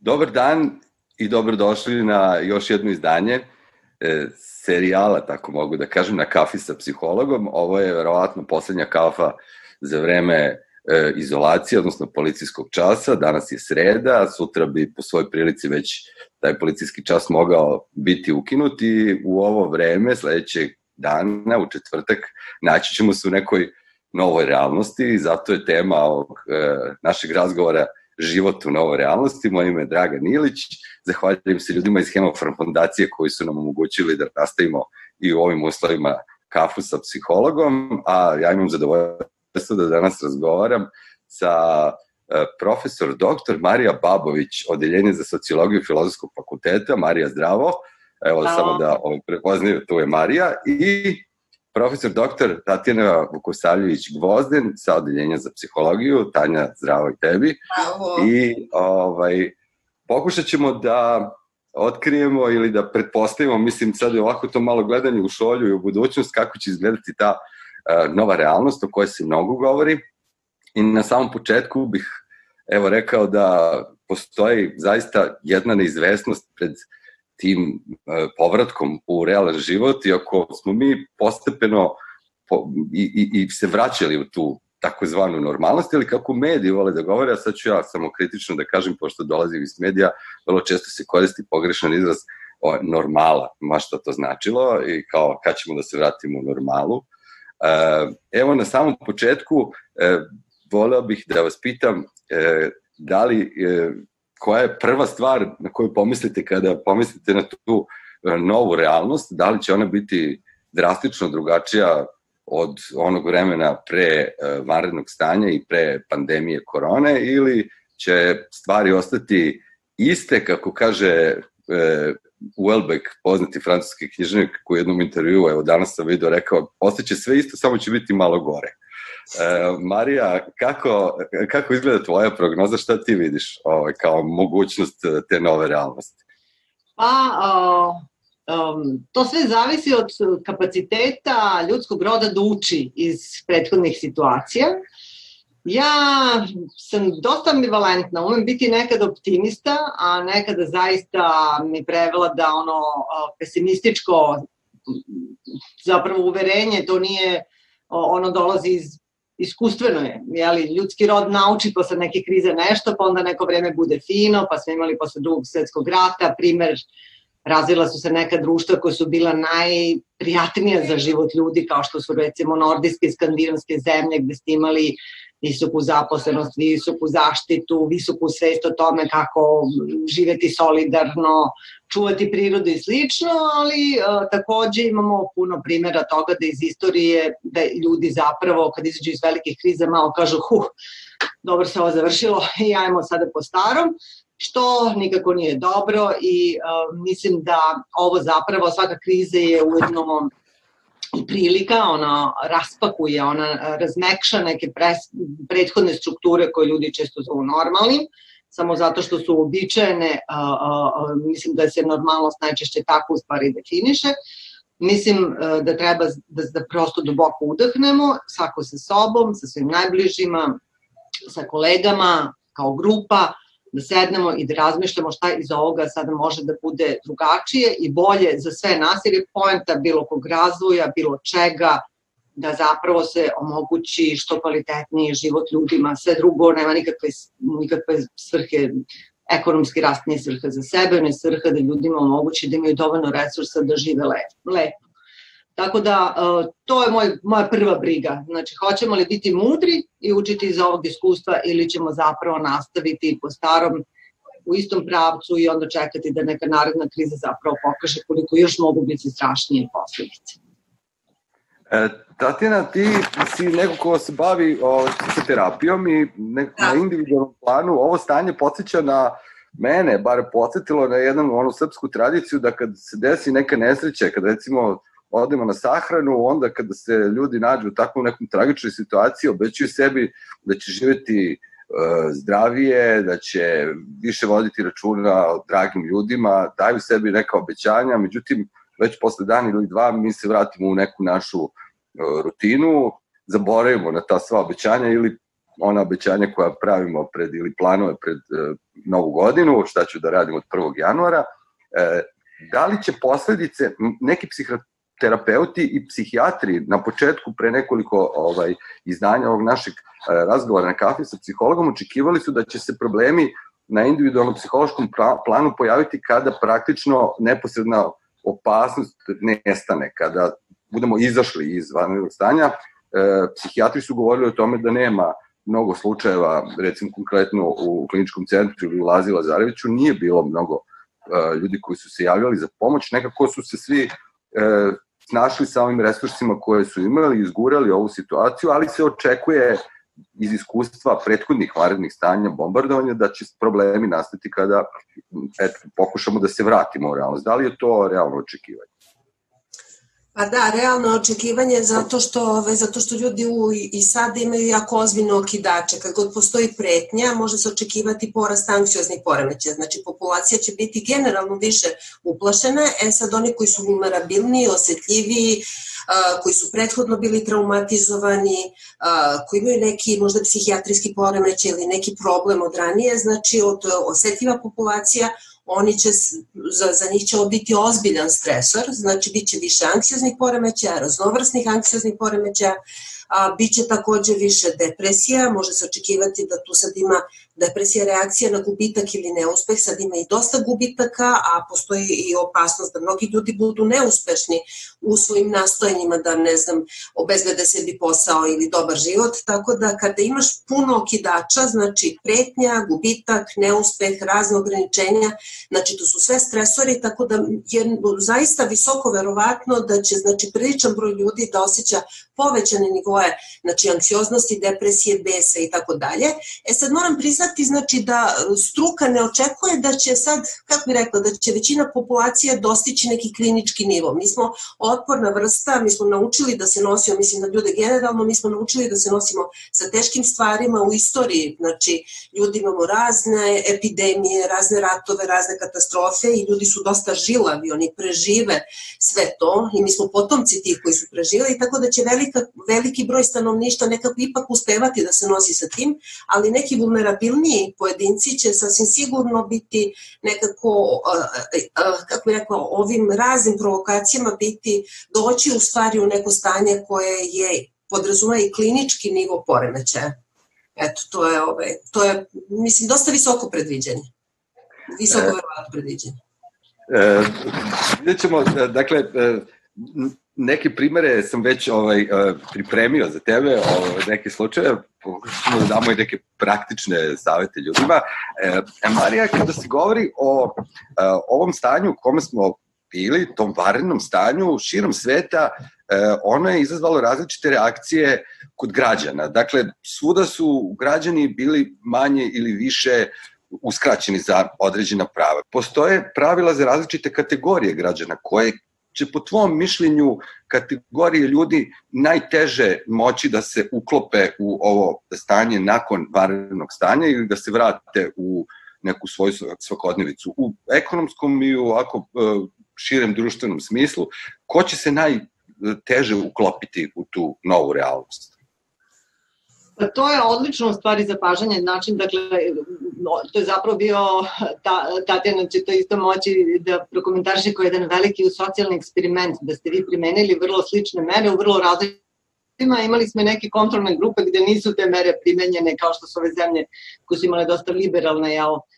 Dobar dan i dobrodošli na još jedno izdanje serijala, tako mogu da kažem, na kafi sa psihologom. Ovo je verovatno poslednja kafa za vreme izolacije, odnosno policijskog časa. Danas je sreda, sutra bi po svojoj prilici već taj policijski čas mogao biti ukinut i u ovo vreme, sledećeg dana, u četvrtak, naći ćemo se u nekoj novoj realnosti i zato je tema ovog našeg razgovora život u novoj realnosti. Moje ime je Dragan Ilić. Zahvaljujem se ljudima iz Hemofarm fondacije koji su nam omogućili da nastavimo i u ovim uslovima kafu sa psihologom, a ja imam zadovoljstvo da danas razgovaram sa profesor dr. Marija Babović, Odeljenje za sociologiju Filozofskog fakulteta. Marija, zdravo. Evo, bravo. Samo da prepoznaju, tu je Marija. I profesor dr. Tatjana Vukosavljević-Gvozden sa Odeljenja za psihologiju. Tanja, zdravo i tebi. Bravo. I pokušat ćemo da otkrijemo ili da pretpostavimo, mislim sad je ovako to malo gledanje u šolju i u budućnost, kako će izgledati ta nova realnost o kojoj se mnogo govori. I na samom početku bih rekao da postoji zaista jedna neizvesnost pred tim povratkom u realan život, iako smo mi postepeno i se vraćali u tu takozvanu normalnost, ili kako mediji vole da govore, a sad ću ja samo kritično da kažem, pošto dolazim iz medija, vrlo često se koristi pogrešan izraz normala, ma što to značilo, i kao kad ćemo da se vratimo u normalu. Evo, na samom početku voleo bih da vas pitam da li koja je prva stvar na koju pomislite kada pomislite na tu novu realnost, da li će ona biti drastično drugačija od onog vremena pre vanrednog stanja i pre pandemije korone, ili će stvari ostati iste, kako kaže Houellebecq, poznati francuski književnik, koji u jednom intervjuu, evo danas sam vidio, rekao, ostaće sve isto, samo će biti malo gore. Marija, kako izgleda tvoja prognoza, šta ti vidiš kao mogućnost te nove realnosti? To sve zavisi od kapaciteta ljudskog roda da uči iz prethodnih situacija. Ja sam dosta ambivalentna, umem biti nekada optimista, a nekada zaista mi prevlada pesimističko zapravo uverenje, to nije, ono dolazi iskustveno je, ljudski rod nauči posle neke krize nešto, pa onda neko vreme bude fino, pa smo imali posle Drugog svetskog rata, primer, razvila su se neka društva koja su bila najprijatnija za život ljudi, kao što su recimo nordijske i skandinavske zemlje, gde ste imali visoku zaposlenost, visoku zaštitu, visoku svest o tome kako živeti solidarno, čuvati prirodu i slično, ali takođe imamo puno primjera toga da iz istorije, da ljudi zapravo kad izađu iz velikih kriza malo kažu dobro se ovo završilo i ajmo sada po starom, što nikako nije dobro i mislim da ovo zapravo, svaka kriza je ujedno i prilika, ona raspakuje, ona razmekša neke prethodne strukture koje ljudi često zovu normalnim, samo zato što su uobičajene, mislim da se normalnost najčešće tako u stvari definiše. Mislim da treba da prosto duboko udahnemo, svako sa sobom, sa svojim najbližima, sa kolegama, kao grupa, da sednemo i da razmišljamo šta iz ovoga sada može da bude drugačije i bolje za sve nas, jer je poenta bilo kog razvoja, bilo čega, da zapravo se omogući što kvalitetniji život ljudima. Sve drugo nema nikakve svrhe, ekonomski rast nije svrha za sebe, ne svrha da ljudima omogući da imaju dovoljno resursa da žive lepo. Tako da, to je moja prva briga. Znači, hoćemo li biti mudri i učiti iz ovog iskustva ili ćemo zapravo nastaviti po starom u istom pravcu i onda čekati da neka naredna kriza zapravo pokaže koliko još mogu biti strašnije posljedice. Tatjana, ti si neko ko se bavi psihoterapijom i na individualnom planu ovo stanje podsjeća na mene, bar podsjetilo na jednu srpsku tradiciju da kad se desi neka nesreća, kad recimo odemo na sahranu, onda kada se ljudi nađu u takvom nekom tragičnoj situaciji, obećaju sebi da će živjeti zdravije, da će više voditi računa o dragim ljudima, daju sebi neka obećanja, međutim, već posle dan ili dva mi se vratimo u neku našu rutinu, zaboravimo na ta sva obećanja ili ona obećanja koja pravimo ili planove pred novu godinu, šta ću da radim od 1. januara, da li će posledice, neki psihoterapeuti i psihijatri na početku pre nekoliko izdanja ovog našeg razgovora na kafi sa psihologom očekivali su da će se problemi na individualnom psihološkom planu pojaviti kada praktično neposredna opasnost nestane, kada budemo izašli iz vanrednog stanja. Psihijatri su govorili o tome da nema mnogo slučajeva, recimo konkretno u kliničkom centru ili u Lazi Lazareviću nije bilo mnogo ljudi koji su se javljali za pomoć, nekako su se svi snašli sa ovim resursima koje su imali, izgurali ovu situaciju, ali se očekuje iz iskustva prethodnih vanrednih stanja, bombardovanja, da će problemi nastati kada pokušamo da se vratimo u realnost. Da li je to realno očekivanje? Pa da, realno očekivanje zato što ljudi i sad imaju jako ozbiljne okidače. Kad god postoji pretnja, može se očekivati porast anksioznih poremećaja. Znači, populacija će biti generalno više uplašena. Sad oni koji su vulnerabilniji, osetljiviji, koji su prethodno bili traumatizovani, koji imaju neki možda psihijatrijski poremećaj ili neki problem od ranije, znači od osetljiva populacija, za njih će ovo biti ozbiljan stresor, znači bit će više anksioznih poremećaja, raznovrsnih anksioznih poremećaja, bit će takođe više depresija, može se očekivati da tu sad ima depresija reakcija na gubitak ili neuspeh, sad ima i dosta gubitaka, a postoji i opasnost da mnogi ljudi budu neuspešni u svojim nastojanjima da, ne znam, obezbede sebi posao ili dobar život, tako da kada imaš puno okidača, znači pretnja, gubitak, neuspeh, razne ograničenja, znači to su sve stresori, tako da je zaista visoko verovatno da će, znači, priličan broj ljudi da osjeća povećane nivoe, znači anksioznosti, depresije, besa i tako dalje. Sad moram priznati, znači, da struka ne očekuje da će sad, kako bih rekla, da će većina populacije dostići neki klinički nivo. Mi smo otporna vrsta, mi smo naučili da se nosimo, mislim na ljude generalno, mi smo naučili da se nosimo sa teškim stvarima u istoriji, znači ljudi imamo razne epidemije, razne ratove, razne katastrofe i ljudi su dosta žilavi, oni prežive sve to i mi smo potomci tih koji su preživeli, tako da će veliki broj stanovništva nekako ipak uspevati da se nosi sa tim, ali neki vulnerabilniji pojedinci će sasvim sigurno biti nekako, kako bih rekla, ovim raznim provokacijama doći u stvari u neko stanje koje je podrazumeva i klinički nivo poremećaja. Eto, to je, mislim, dosta visoko predviđenje. Visoko verovatno predviđenje. Vidjet ćemo, dakle, neke primere sam već pripremio za tebe, neke slučaje, pokušamo da damo i neke praktične savete ljudima. Marija, kada se govori o ovom stanju u kome smo bili, tom vanrednom stanju širom sveta, ono je izazvalo različite reakcije kod građana. Dakle, svuda su građani bili manje ili više uskraćeni za određena prava. Postoje pravila za različite kategorije građana koje će po tvom mišljenju kategorije ljudi najteže moći da se uklope u ovo stanje nakon vanrednog stanja ili da se vrate u neku svoju svakodnevicu. U ekonomskom i u ovako širem društvenom smislu, ko će se najteže uklopiti u tu novu realnost? Pa to je odlično u stvari zapažanje način, dakle, to je zapravo bio, Tatjana će to isto moći da prokomentarši kao jedan veliki socijalni eksperiment, da ste vi primenili vrlo slične mere u vrlo različitima, imali smo neke kontrolne grupe gde nisu te mere primenjene kao što su ove zemlje koje su imale dosta liberalne,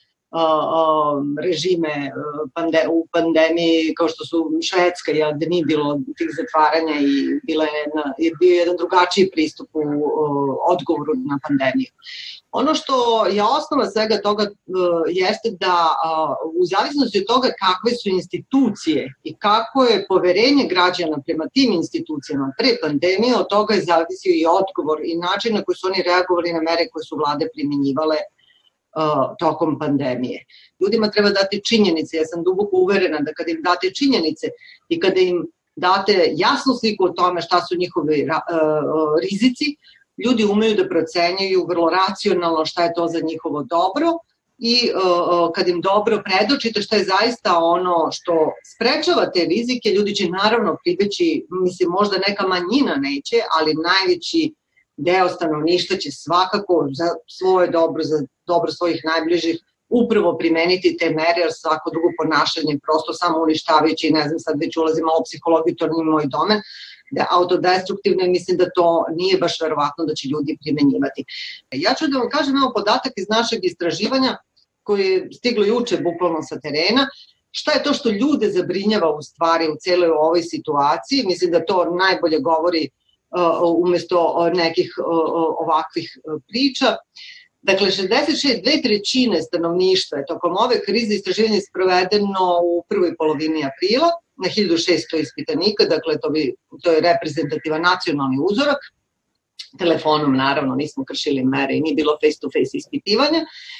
režime u pandemiji, kao što su Švedska, gde nije bilo tih zatvaranja i bio jedan drugačiji pristup u odgovoru na pandemiju. Ono što je osnova svega toga jeste da u zavisnosti od toga kakve su institucije i kako je poverenje građana prema tim institucijama pre pandemije, od toga je zavisio i odgovor i način na koji su oni reagovali na mere koje su vlade primenjivale tokom pandemije. Ljudima treba dati činjenice, ja sam duboko uverena da kada im date činjenice i kada im date jasnu sliku o tome šta su njihovi rizici, ljudi umeju da procenjuju vrlo racionalno šta je to za njihovo dobro i kad im dobro predočite šta je zaista ono što sprečava te rizike, ljudi će naravno pribeći, mislim možda neka manjina neće, ali najveći deo stanovništva će svakako za svoje dobro, za dobro svojih najbližih upravo primeniti te mere, jer svako drugo ponašanje je prosto samo uništavajuće i ne znam, sad već ulazim malo u psihologiju, to nije moj domen, da je autodestruktivno i mislim da to nije baš verovatno da će ljudi primenjivati. Ja ću da vam kažem evo podatak iz našeg istraživanja koji je stiglo juče bukvalno sa terena. Šta je to što ljude zabrinjava u stvari u celoj ovoj situaciji? Mislim da to najbolje govori umesto nekih ovakvih priča. Dakle, 2/3 stanovništva je tokom ove krize istraživanje sprovedeno u prvoj polovini aprila na 1600 ispitanika, dakle to je reprezentativan nacionalni uzorak. Telefonom naravno nismo kršili mere i nije bilo face-to-face ispitivanja.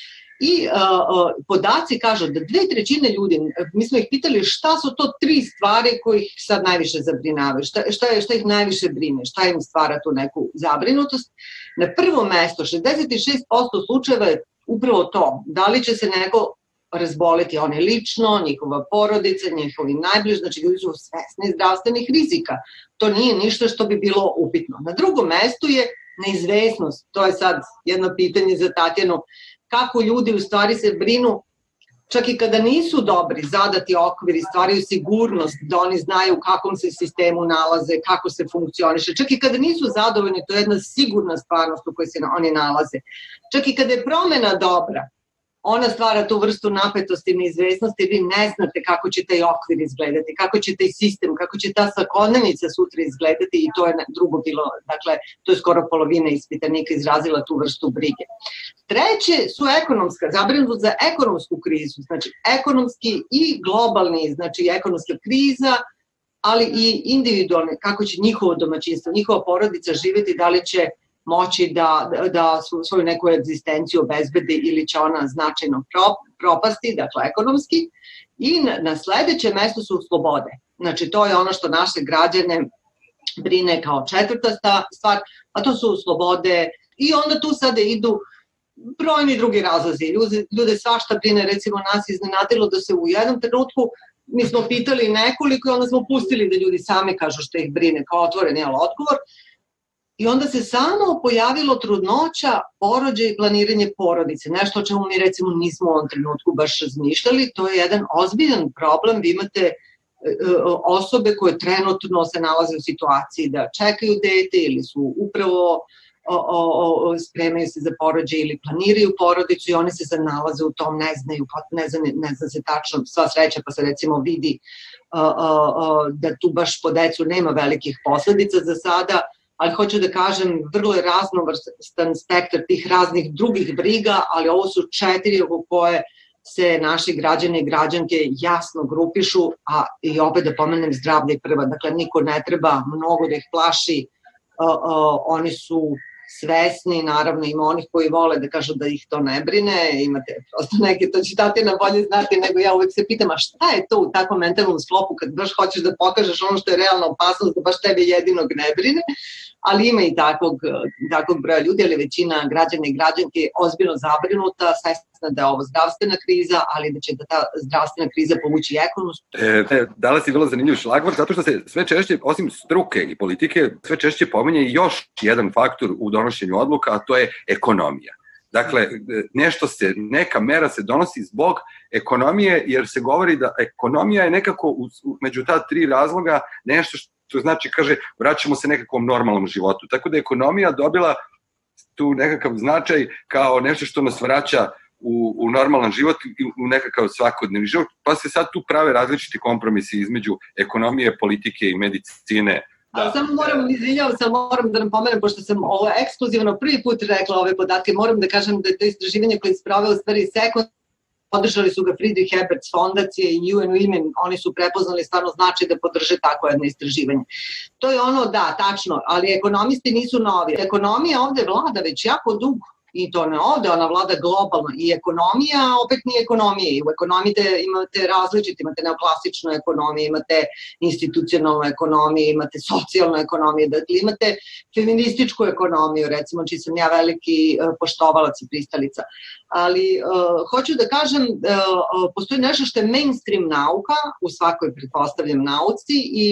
I podaci kažu da 2/3 ljudi, mi smo ih pitali šta su to 3 stvari koje ih sad najviše zabrinavaju, šta ih najviše brine, šta im stvara tu neku zabrinutost. Na prvo mesto, 66% slučajeva je upravo to, da li će se neko razboliti, oni lično, njihova porodica, njihovi najbliži, znači ljudi su svesni zdravstvenih rizika. To nije ništa što bi bilo upitno. Na drugom mestu je neizvesnost, to je sad jedno pitanje za Tatjanu, kako ljudi u stvari se brinu, čak i kada nisu dobri, zadati okviri, stvaraju sigurnost da oni znaju u kakvom se sistemu nalaze, kako se funkcioniše. Čak i kada nisu zadovoljni, to je jedna sigurna stvarnost u kojoj se oni nalaze. Čak i kada je promena dobra, ona stvara tu vrstu napetosti i neizvesnosti, vi ne znate kako će taj okvir izgledati, kako će taj sistem, kako će ta svakodnevnica sutra izgledati i to je drugo bilo, dakle, to je skoro polovina ispitanika izrazila tu vrstu brige. Treće su ekonomska, zabrinutost za ekonomsku krizu, znači ekonomski i globalni, znači ekonomska kriza, ali i individualne, kako će njihovo domaćinstvo, njihova porodica živjeti, da li će moći da svoju neku egzistenciju obezbedi ili će ona značajno propasti, dakle ekonomski. I na sledećem mestu su slobode. Znači to je ono što naše građane brine kao četvrta stvar, a to su slobode i onda tu sada idu brojni drugi razlozi. Ljude svašta brine, recimo nas iznenadilo da se u jednom trenutku mi smo pitali nekoliko i onda smo pustili da ljudi sami kažu što ih brine kao otvoren odgovor. I onda se samo pojavilo trudnoća, porođaj i planiranje porodice. Nešto o čemu mi recimo nismo u ovom trenutku baš razmišljali. To je jedan ozbiljan problem. Vi imate osobe koje trenutno se nalaze u situaciji da čekaju dete ili su upravo spremaju se za porođaj ili planiraju porodicu i oni se nalaze u tom, ne znaju, ne zna se tačno, sva sreća pa se recimo vidi da tu baš po decu nema velikih posledica za sada, ali hoću da kažem, vrlo je raznovrstan spektar tih raznih drugih briga, ali ovo su 4 oko koje se naši građani i građanke jasno grupišu, a i opet da pomenem zdravlje je prva, dakle niko ne treba mnogo da ih plaši, oni su svesni, naravno ima onih koji vole da kažu da ih to ne brine, imate prosto neke, to će Tatjana bolje znati nego ja, uvek se pitam, a šta je to u takvom mentalnom sklopu kad baš hoćeš da pokažeš ono što je realna opasnost da baš tebe jedinog ne brine, ali ima i takvog broja ljudi, ali većina građana i građanke je ozbiljno zabrinuta, svesna da je ovo zdravstvena kriza, ali da će da ta zdravstvena kriza povući ekonomsku. Danas je vrlo zanimljiv šlagvort, zato što se sve češće, osim struke i politike, sve češće pominje još jedan faktor u donošenju odluka, a to je ekonomija. Dakle, neka mera se donosi zbog ekonomije, jer se govori da ekonomija je nekako među ta 3 razloga nešto što znači, kaže, vraćamo se nekakvom normalnom životu. Tako da je ekonomija dobila tu nekakav značaj kao nešto što nas vraća u normalan život i u nekakav svakodnevni život, pa se sad tu prave različiti kompromisi između ekonomije, politike i medicine. Samo moram da nam pomenem, pošto sam ovo ekskluzivno prvi put rekla ove podatke, moram da kažem da je to istraživanje koje je sproveo u stvari podržali su ga Friedrich Eberts fondacije i UN Women, oni su prepoznali stvarno značaj da podrže tako jedno istraživanje. To je ono, da, tačno, ali ekonomisti nisu novi. Ekonomija ovde vlada već jako dugo. I to ne ovde, ona vlada globalno. I ekonomija opet nije ekonomija. I u ekonomiji imate različite, imate neoklasičnu ekonomiju, imate institucionalnu ekonomiju, imate socijalnu ekonomiju, dakle imate feminističku ekonomiju, recimo, čiji sam ja veliki poštovalac i pristalica. Ali hoću da kažem, postoji nešto što je mainstream nauka u svakoj, pretpostavljam, nauci i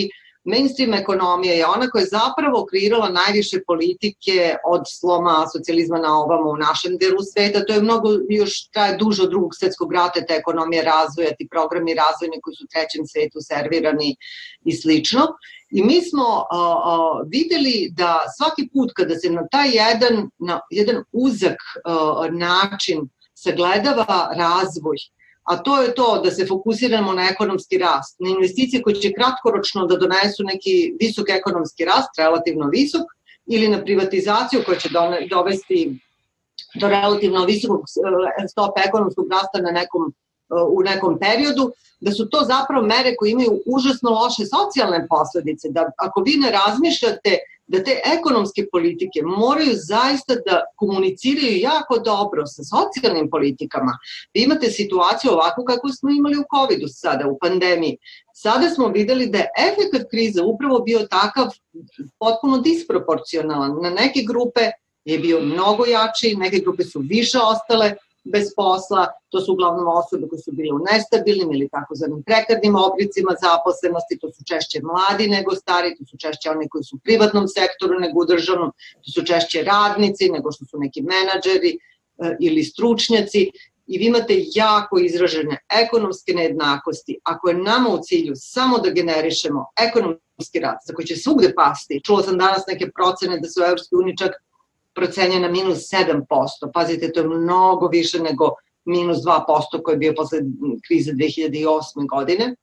mainstream ekonomija je ona koja je zapravo kreirala najviše politike od sloma socijalizma na ovamo u našem delu sveta. To je mnogo, još traje duže od Drugog svetskog rata, ta ekonomija razvoja, ti programi razvojni koji su u trećem svetu servirani i slično. I mi smo videli da svaki put kada se na taj jedan uzak način sagledava razvoj, a to je to da se fokusiramo na ekonomski rast, na investicije koje će kratkoročno da donesu neki visok ekonomski rast, relativno visok, ili na privatizaciju koja će dovesti do relativno visokog stopa ekonomskog rasta u nekom periodu, da su to zapravo mere koje imaju užasno loše socijalne posledice, da ako vi ne razmišljate da te ekonomske politike moraju zaista da komuniciraju jako dobro sa socijalnim politikama. Vi imate situaciju ovako kako smo imali u COVID-u sada, u pandemiji. Sada smo videli da je efekat krize upravo bio takav potpuno disproporcionalan. Na neke grupe je bio mnogo jači, neke grupe su više ostale bez posla, to su uglavnom osobe koje su bile u nestabilnim ili takozvanim prekarnim oblicima zaposlenosti, to su češće mladi nego stari, to su češće oni koji su u privatnom sektoru nego u državnom, to su češće radnici nego što su neki menadžeri ili stručnjaci i vi imate jako izražene ekonomske nejednakosti. Ako je nama u cilju samo da generišemo ekonomski rast, za koji će svugde pasti, čula sam danas neke procene da se u EU čak procenje na minus 7%. Pazite, to je mnogo više nego minus 2% koji je bio posle krize 2008. godine.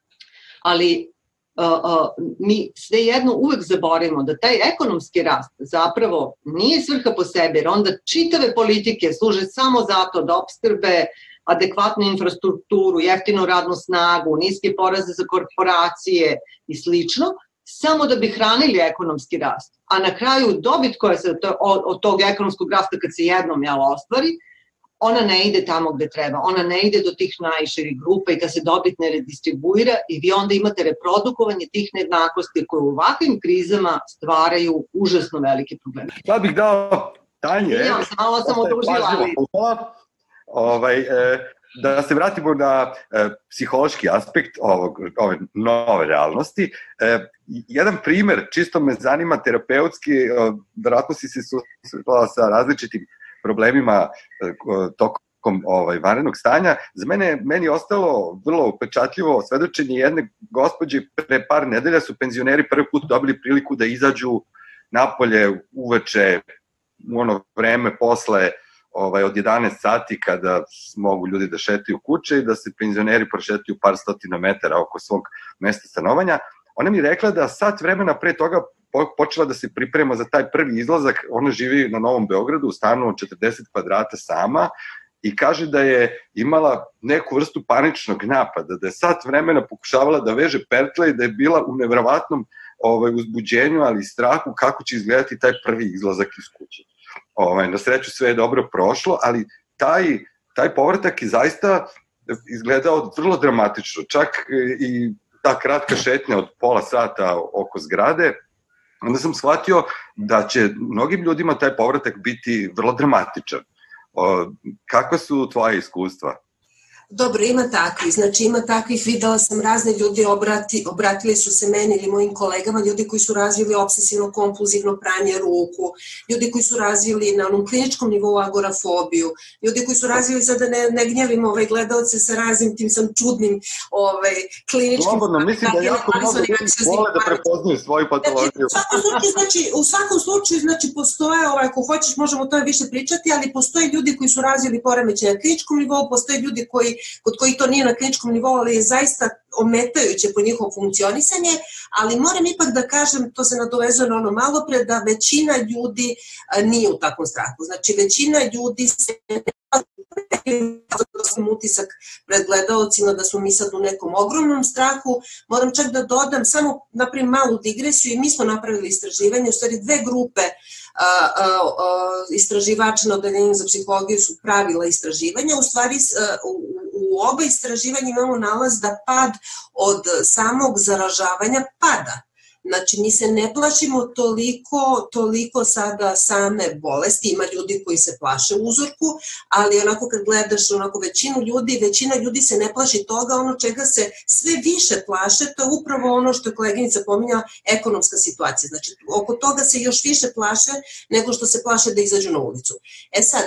Ali mi svejedno uvek zaboravimo da taj ekonomski rast zapravo nije svrha po sebi, jer onda čitave politike služe samo zato da opskrbe adekvatnu infrastrukturu, jeftinu radnu snagu, niske poreze za korporacije i slično, samo da bi hranili ekonomski rast. A na kraju dobit koja se od tog ekonomskog rasta kad se jednom ostvari, ona ne ide tamo gde treba, ona ne ide do tih najširih grupa i da se dobit ne redistribuira i vi onda imate reprodukovanje tih nejednakosti koje u ovakvim krizama stvaraju užasno velike probleme. Ja bih dao Tanje. Ja, malo sam odužila. Da se vratimo na psihološki aspekt ove nove realnosti. Jedan primer, čisto me zanima terapeutski, vjerojatno si se susretala sa različitim problemima tokom vanrednog stanja. Za meni je ostalo vrlo upečatljivo svedočenje jedne gospođe. Pre par nedelja su penzioneri prvi put dobili priliku da izađu napolje uveče u ono vreme posle od 11 sati kada mogu ljudi da šetaju kuće i da se penzioneri prošetaju par stotina metara oko svog mesta stanovanja. Ona mi rekla da sat vremena pre toga počela da se priprema za taj prvi izlazak. Ona živi na Novom Beogradu u stanu od 40 kvadrata sama i kaže da je imala neku vrstu paničnog napada, da je sat vremena pokušavala da veže pertle i da je bila u neverovatnom uzbuđenju, ali i strahu kako će izgledati taj prvi izlazak iz kuće. Na sreću sve je dobro prošlo, ali taj povratak je zaista izgledao vrlo dramatično. Čak i ta kratka šetnja od pola sata oko zgrade, onda sam shvatio da će mnogim ljudima taj povratak biti vrlo dramatičan. Kakva su tvoje iskustva? Dobro, ima takvih, ima takvih, videla sam razne ljudi, obratili su se meni ili mojim kolegama, ljudi koji su razvili obsesivno-kompulzivno pranje ruku, ljudi koji su razvili na onom kliničkom nivou agorafobiju, ljudi koji su razvili, sada ne gnjevim gledalce sa raznim tim sam čudnim kliničkim... Slobodno, mislim da jako mnogo ljudi vole da prepoznaju svoju patologiju. U svakom slučaju, postoje, ako hoćeš možemo o tome više pričati, ali postoje ljudi koji su razvili poremećaj na kliničkom nivou, postoje ljudi kod kojih to nije na kliničkom nivou, ali je zaista ometajuće po njihovo funkcionisanje, ali moram ipak da kažem, to se nadovezuje na ono malo pre, da većina ljudi nije u takvom strahu. Znači, većina ljudi se utisak pred gledalcima da smo mi sad u nekom ogromnom strahu. Moram čak da dodam, samo napravim malu digresiju, i mi smo napravili istraživanje, u stvari dve grupe istraživača na odeljenju za psihologiju su pravila istraživanja. U stvari, u oba istraživanja imamo nalaz da pad od samog zaražavanja pada. Znači, mi se ne plašimo toliko sada same bolesti, ima ljudi koji se plaše uzorku, ali onako kad gledaš onako većina ljudi se ne plaši toga, ono čega se sve više plaše, to je upravo ono što je koleginica pominjala, ekonomska situacija. Znači, oko toga se još više plaše nego što se plaše da izađu na ulicu. E sad,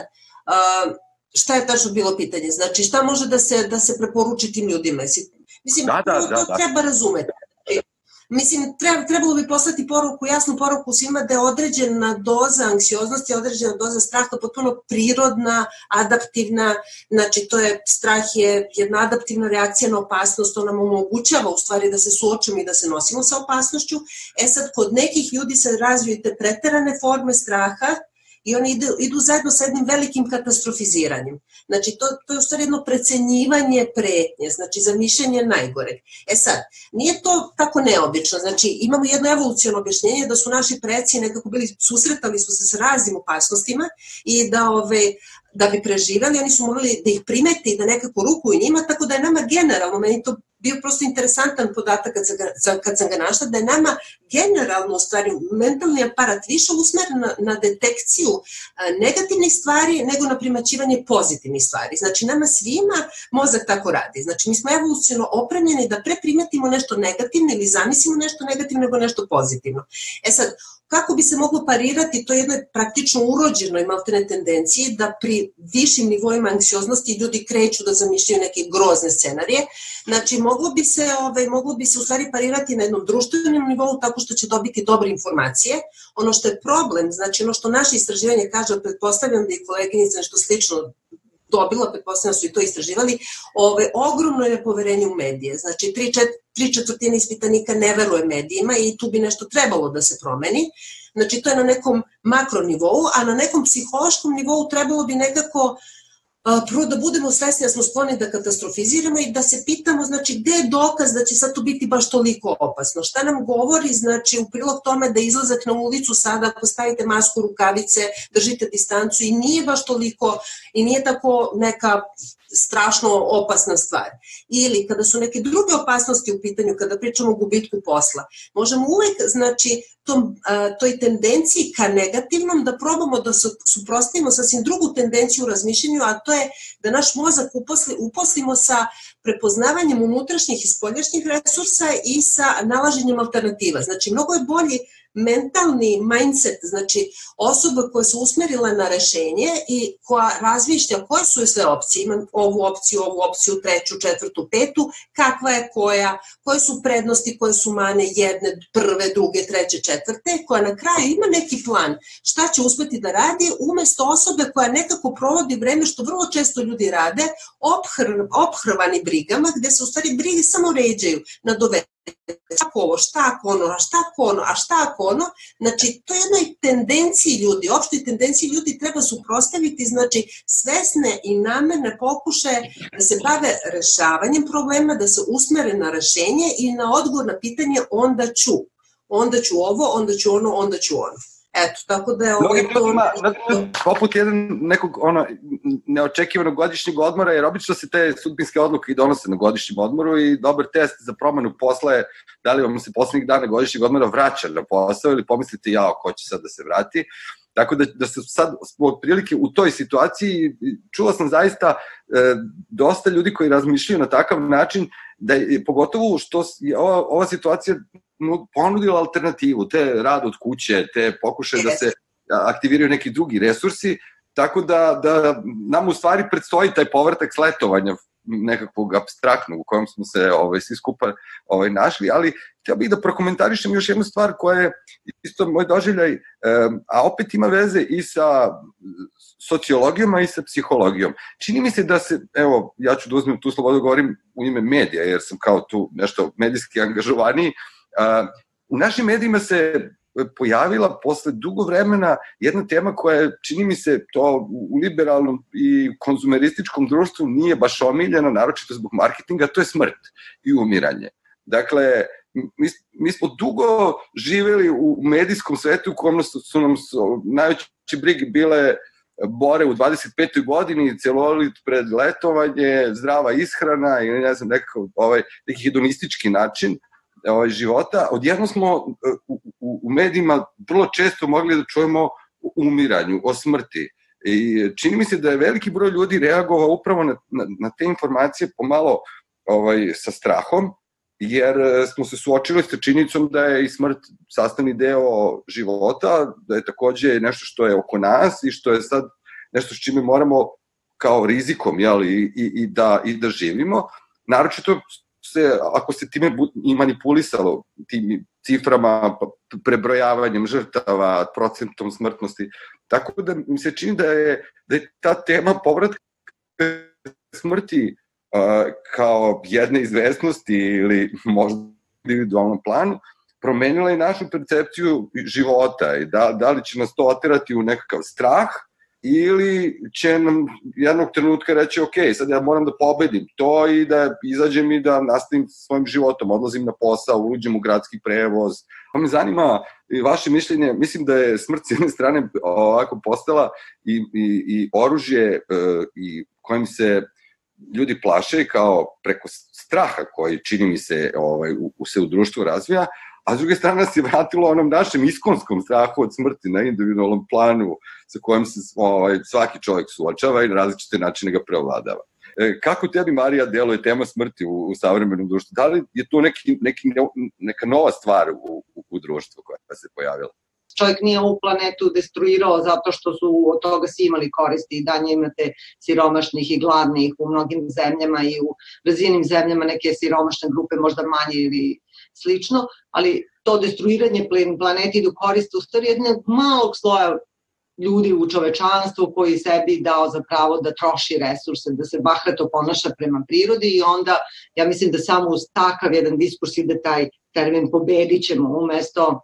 šta je tačno bilo pitanje? Znači, šta može da se preporuči tim ljudima? Mislim, to treba razumeti. Mislim, trebalo bi poslati jasnu poruku svima da je određena doza anksioznosti, određena doza straha potpuno prirodna, adaptivna, znači strah je jedna adaptivna reakcija na opasnost, to nam omogućava u stvari da se suočimo i da se nosimo sa opasnošću. E sad, kod nekih ljudi se razviju te preterane forme straha i oni idu zajedno sa jednim velikim katastrofiziranjem. Znači, to je u stvari jedno precenjivanje pretnje, znači zamišljanje najgoreg. E sad, nije to tako neobično, znači imamo jedno evoluciono objašnjenje da su naši preci nekako susretali su se sa raznim opasnostima i da bi preživeli, oni su morali da ih primete i da nekako rukuju njima, tako da je nama generalno, meni to bio prosto interesantan podatak kad sam ga našla, da je nama generalno, u stvari, mentalni aparat više usmeren na detekciju negativnih stvari nego na primećivanje pozitivnih stvari. Znači, nama svima mozak tako radi. Znači, mi smo evoluciono opremljeni da pre primetimo nešto negativno ili zamislimo nešto negativno nego nešto pozitivno. E sad, kako bi se moglo parirati to jednoj praktično urođenoj maltene tendenciji da pri višim nivoima anksioznosti ljudi kreću da zamišljaju neke grozne scenarije. Znači, moglo bi se u stvari parirati na jednom društvenom nivou tako što će dobiti dobre informacije. Ono što je problem, znači ono što naše istraživanje kaže, pretpostavljam da i koleginica nešto slično dobila, pretpostavljam su i to istraživali, ogromno je nepoverenje u medije. Znači, 3/4 ispitanika ne veruje medijima i tu bi nešto trebalo da se promeni. Znači, to je na nekom makronivou, a na nekom psihološkom nivou trebalo bi nekako prvo da budemo svesni da smo skloni da katastrofiziramo i da se pitamo, znači, gde je dokaz da će sad to biti baš toliko opasno? Šta nam govori, znači, u prilog tome da izlazak na ulicu sada, ako stavite masku, rukavice, držite distancu i nije baš toliko, i nije tako neka strašno opasna stvar. Ili kada su neke druge opasnosti u pitanju, kada pričamo o gubitku posla, možemo uvek, znači, toj tendenciji ka negativnom da probamo da suprotstavimo sasvim drugu tendenciju u razmišljanju, a to je da naš mozak uposlimo sa prepoznavanjem unutrašnjih i spoljašnjih resursa i sa nalaženjem alternativa. Znači, mnogo je bolji mentalni mindset, znači osoba koja se usmerila na rešenje i koja razmišlja koje su sve opcije, imam ovu opciju, treću, četvrtu, petu, kakva je koje su prednosti, koje su mane jedne, prve, druge, treće, četvrte, koja na kraju ima neki plan šta će uspeti da radi, umesto osobe koja nekako provodi vreme, što vrlo često ljudi rade, ophrvani brigama, gde se u stvari brige samo ređaju, nadovedu. Šta ako ovo, šta ako ono, a šta ako ono, znači to je jednoj tendenciji ljudi, opštoj tendenciji ljudi treba suprotstaviti, znači svesne i namerne pokušaje da se bave rešavanjem problema, da se usmere na rešenje i na odgovor na pitanje onda ću ovo, onda ću ono. Eto, tako da je ovo... Poput nekog neočekivanog godišnjeg odmora, jer obično se te sudbinske odluke i donose na godišnjem odmoru i dobar test za promenu posla je da li vam se poslednjih dana godišnjeg odmora vraća na posao ili pomislite ko će sad da se vrati. Tako da se sad otprilike u toj situaciji, čula sam zaista dosta ljudi koji razmišljaju na takav način, da je pogotovo što je ova situacija ponudila alternativu, te rad od kuće, te pokušaje da se aktiviraju neki drugi resursi, tako da nam u stvari predstoji taj povratak s letovanja nekakvog apstraktnog u kojem smo se svi skupa našli, ali htio bih da prokomentarišem još jednu stvar koja je isto moj doživljaj, a opet ima veze i sa sociologijom, a i sa psihologijom. Čini mi se da se, evo, ja ću da uzmem tu slobodu, govorim u ime medija, jer sam kao tu nešto medijski angažovaniji. U našim medijima se pojavila posle dugo vremena jedna tema koja, čini mi se, to u liberalnom i konzumerističkom društvu nije baš omiljena, naročito zbog marketinga, to je smrt i umiranje. Dakle, mi smo dugo živeli u medijskom svetu u kojem su nam najveće brige bile bore u 25. godini, celulit pred letovanje, zdrava ishrana ili ne znam, neki hedonistički način. života, odjednom smo u medijima vrlo često mogli da čujemo o umiranju, o smrti. I čini mi se da je veliki broj ljudi reagovao upravo na te informacije pomalo sa strahom, jer smo se suočili sa činjenicom da je i smrt sastavni deo života, da je takođe nešto što je oko nas i što je sad nešto s čime moramo kao rizikom i da živimo. Naročito ako se time i manipulisalo tim ciframa, prebrojavanjem žrtava, procentom smrtnosti. Tako da mi se čini da je ta tema povratka smrti kao jedne izvesnosti ili možda u individualnom planu promenila i našu percepciju života i da li će nas to oterati u nekakav strah ili će nam jednog trenutka reći ok, sad ja moram da pobedim to i da izađem i da nastavim svojim životom, odlazim na posao, uđem u gradski prevoz. Pa me zanima i vaše mišljenje, mislim da je smrt s jedne strane ovako postala i oružje i kojim se ljudi plaše kao preko straha koji čini mi se u društvu razvija, a s druge strane nas je vratilo onom našem iskonskom strahu od smrti na individualnom planu sa kojim se svaki čovjek suočava i na različite načine ga preovladava. Kako tebi, Marija, deluje tema smrti u savremenom društvu? Da li je to neka nova stvar u društvu koja se pojavila? Čovjek nije ovu planetu destruirao zato što su od toga svi imali koristi i dalje imate siromašnih i gladnih u mnogim zemljama i u razvijenim zemljama neke siromašne grupe možda manje ili slično, ali to destruiranje planete do koriste u stvari jednog malog sloja ljudi u čovečanstvu koji sebi dao za pravo da troši resurse, da se bahato ponaša prema prirodi i onda ja mislim da samo uz takav jedan diskurs ide taj termin pobedit ćemo umesto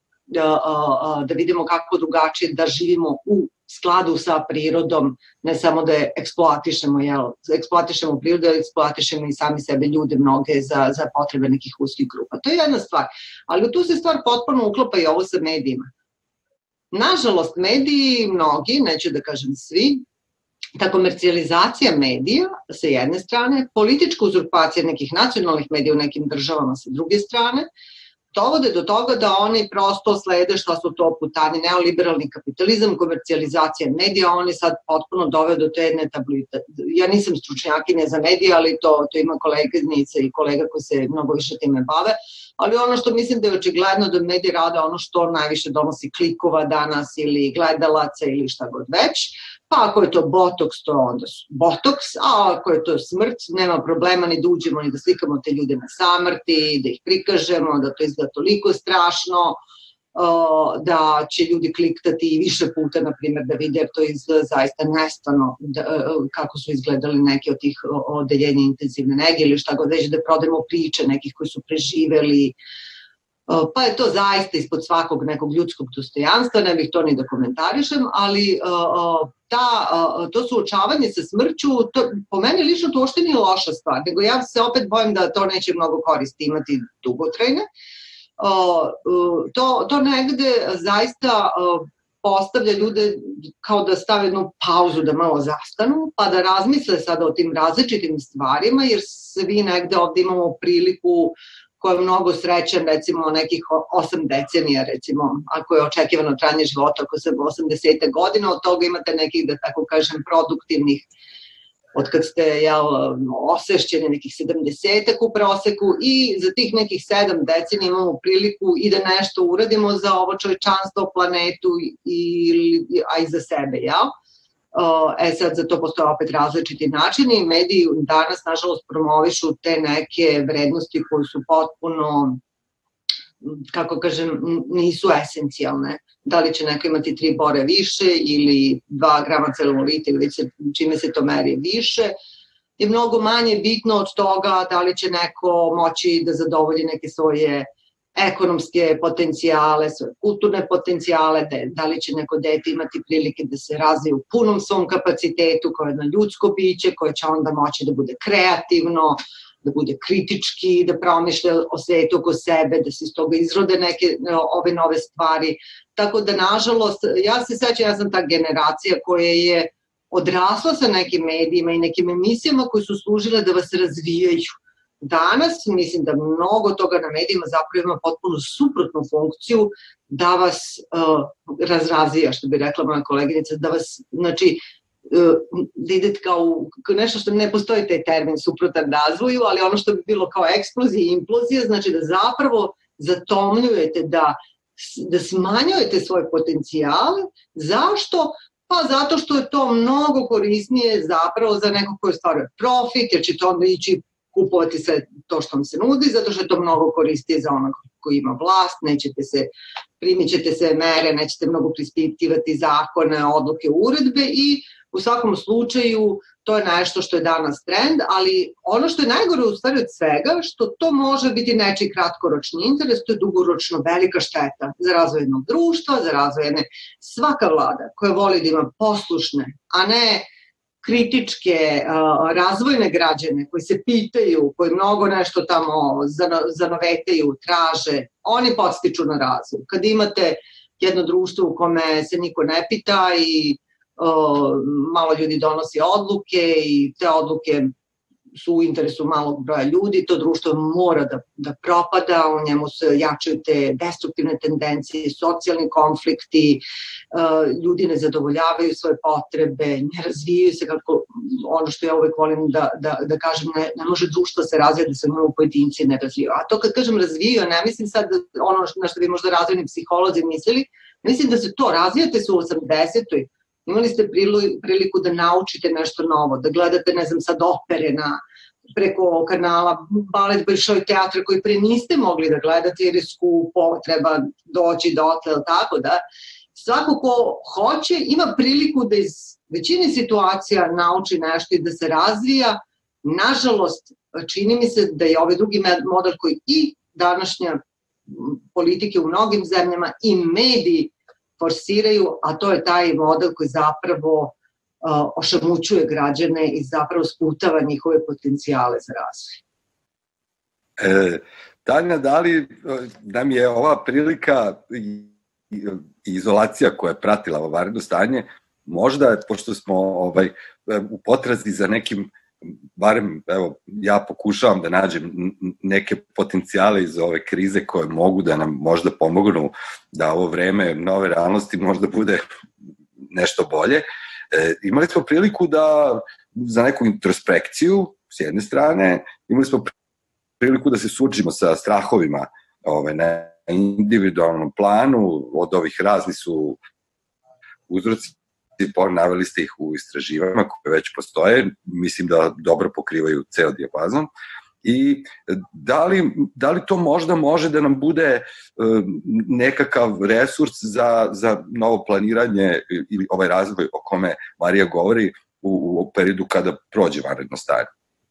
da vidimo kako drugačije da živimo u skladu sa prirodom, ne samo da je eksploatišemo prirodu, eksploatišemo i sami sebe ljude mnoge za potrebe nekih uskih grupa. To je jedna stvar, ali tu se stvar potpuno uklapa i ovo sa medijima. Nažalost, mediji, mnogi, neću da kažem svi, ta komercijalizacija medija sa jedne strane, politička uzurpacija nekih nacionalnih medija u nekim državama sa druge strane, dovode do toga da oni prosto slede šta su to putani, neoliberalni kapitalizam, komercijalizacija medija, oni sad potpuno dovede do te jedne tabloide. Ja nisam stručnjakinja za medije, ali to ima koleginice i kolega koji se mnogo više time bave, ali ono što mislim da je očigledno da mediji rade ono što najviše donosi klikova danas ili gledalaca ili šta god već, pa ako je to botoks, to onda botoks, a ako je to smrt, nema problema ni da uđemo ni da slikamo te ljude na samrti, da ih prikažemo, da to izgleda toliko strašno, da će ljudi kliktati i više puta, na primjer, da vide, jer to izgleda zaista nestano kako su izgledali neke od tih odeljenja intenzivne nege ili šta god već, da prodajemo priče nekih koji su preživeli, pa je to zaista ispod svakog nekog ljudskog dostojanstva, ne bih to ni da komentarišem, ali to suočavanje sa smrću, po meni lično to uopšte nije loša stvar, nego ja se opet bojim da to neće mnogo koristi imati dugotrajne. To negde zaista postavlja ljude kao da stave jednu pauzu, da malo zastanu, pa da razmisle sada o tim različitim stvarima, jer svi negde ovde imamo priliku koja je mnogo srećan, recimo nekih 8 decenija, recimo, ako je očekivano trajanje života oko 80 godina, od toga imate nekih, da tako kažem, produktivnih, od kad ste osvešćeni nekih 70-ak u proseku i za tih nekih 7 decenija imamo priliku i da nešto uradimo za ovo čovečanstvo, planetu, a i za sebe, jel? Sad za to postoje opet različiti načini i mediji danas nažalost promovišu te neke vrednosti koje su potpuno, kako kažem, nisu esencijalne. Da li će neko imati 3 bore više ili 2 grama celulita ili čime se to meri više, je mnogo manje bitno od toga da li će neko moći da zadovolji neke svoje ekonomske potencijale, svoje kulturne potencijale, da li će neko dete imati prilike da se razvije u punom svom kapacitetu kao jedno ljudsko biće koje će onda moći da bude kreativno, da bude kritički, da promišlja o svetu oko sebe, da se iz toga izrode neke ove nove stvari. Tako da, nažalost, ja se sećam, ja sam ta generacija koja je odrasla sa nekim medijima i nekim emisijama koje su služile da vas razvijaju, Danas mislim da mnogo toga na medijima zapravo ima potpuno suprotnu funkciju da vas razrazija, što bi rekla moja koleginica, da vas, znači, da idete kao nešto što ne postoji taj termin suprotan razvoju, ali ono što bi bilo kao eksplozija i implozija, znači da zapravo zatomljujete, da smanjujete svoje potencijale. Zašto? Pa zato što je to mnogo korisnije zapravo za neko koji ostvaruje profit, jer će to onda ići kupovati sve to što vam se nudi, zato što je to mnogo korisnije za onog koji ima vlast, primit ćete sve mere, nećete mnogo prispitivati zakone, odluke, uredbe i u svakom slučaju to je nešto što je danas trend, ali ono što je najgore u stvari od svega, što to može biti nečiji kratkoročni interes, to je dugoročno velika šteta za razvoj jednog društva, za razvoj jedne svaka vlada koja voli da ima poslušne, a ne kritičke, razvojne građane koji se pitaju, koji mnogo nešto tamo zanovetaju, traže, oni podstiču na razvoj. Kad imate jedno društvo u kome se niko ne pita i malo ljudi donosi odluke i te odluke su u interesu malog broja ljudi, to društvo mora da propada, u njemu se jačaju te destruktivne tendencije, socijalni konflikti, ljudi ne zadovoljavaju svoje potrebe, ne razvijaju se kako, ono što ja uvek volim da kažem, ne može društvo se razvijati da se mnogo pojedinci ne razvijaju. A to kad kažem razvijaju, ne mislim sad ono na što bi možda razvojni psiholozi mislili, mislim da se to razvijate su u 80. Imali ste priliku da naučite nešto novo, da gledate, ne znam, sad opere preko kanala Balet Bolšoj teatra koji pre niste mogli da gledate jer je skupo, treba doći dotle, tako da svako ko hoće ima priliku da iz većine situacija nauči nešto i da se razvija. Nažalost, čini mi se da je ovaj drugi model koji i današnja politike u mnogim zemljama i mediji forsiraju, a to je taj model koji zapravo ošamućuje građane i zapravo sputava njihove potencijale za razvoj. Tanja, da li nam je ova prilika i izolacija koja je pratila ovo vanredno stanje, možda, pošto smo u potrazi za nekim, barem ja pokušavam da nađem neke potencijale iz ove krize koje mogu da nam možda pomognu da ovo vreme nove realnosti možda bude nešto bolje. Imali smo priliku da za neku introspekciju s jedne strane, imali smo priliku da se suočimo sa strahovima na individualnom planu, od ovih razni su uzroci, naveli ste ih u istraživanjima koje već postoje, mislim da dobro pokrivaju ceo dijapazon. I da li to možda može da nam bude nekakav resurs za novo planiranje ili ovaj razvoj o kome Marija govori u periodu kada prođe vanredno stanje?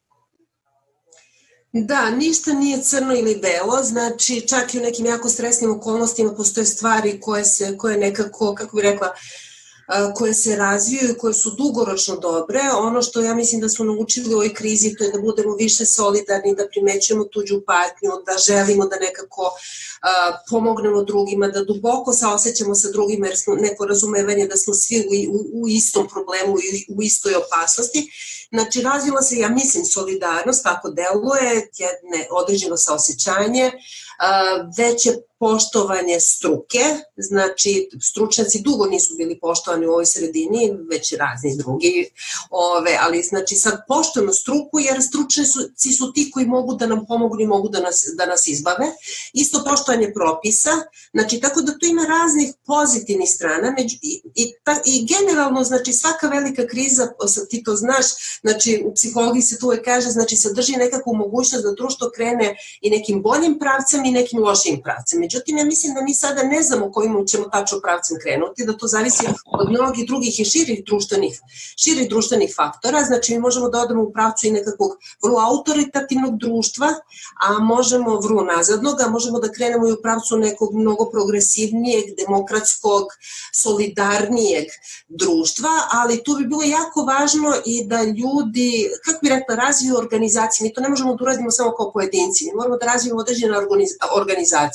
Da, ništa nije crno ili belo, znači čak i u nekim jako stresnim okolnostima postoje stvari koje nekako, kako bih rekla, koje se razvijaju i koje su dugoročno dobre. Ono što ja mislim da smo naučili u ovoj krizi, to je da budemo više solidarni, da primećujemo tuđu patnju, da želimo da nekako pomognemo drugima, da duboko saosećamo sa drugima, jer smo neko razumevanje da smo svi u istom problemu i u istoj opasnosti. Znači, razvila se, ja mislim, solidarnost, tako deluje, jedne određeno saosećanje, veće poštovanje struke, znači stručnjaci dugo nisu bili poštovani u ovoj sredini, već razni drugi, ali znači sad poštujemo struku jer stručnjaci su ti koji mogu da nam pomognu i mogu da nas izbave. Isto poštovanje propisa, znači tako da tu ima raznih pozitivnih strana i generalno znači svaka velika kriza, ti to znaš, znači u psihologiji se tu uvek kaže, znači sadrži nekakvu mogućnost da društvo krene i nekim boljim pravcem i nekim lošim pravcem. Međutim, ja mislim da mi sada ne znamo kojim ćemo tačno pravcem krenuti, da to zavisi od mnogih drugih i širih društvenih faktora. Znači, mi možemo da odemo u pravcu i nekakvog vrlo autoritativnog društva, a možemo vrlo nazadnog, a možemo da krenemo i u pravcu nekog mnogo progresivnijeg, demokratskog, solidarnijeg društva, ali tu bi bilo jako važno i da ljudi, kako bi rekla, razviju organizacije. Mi to ne možemo da uradimo samo kao pojedinci, mi moramo da razvijemo određene organizacije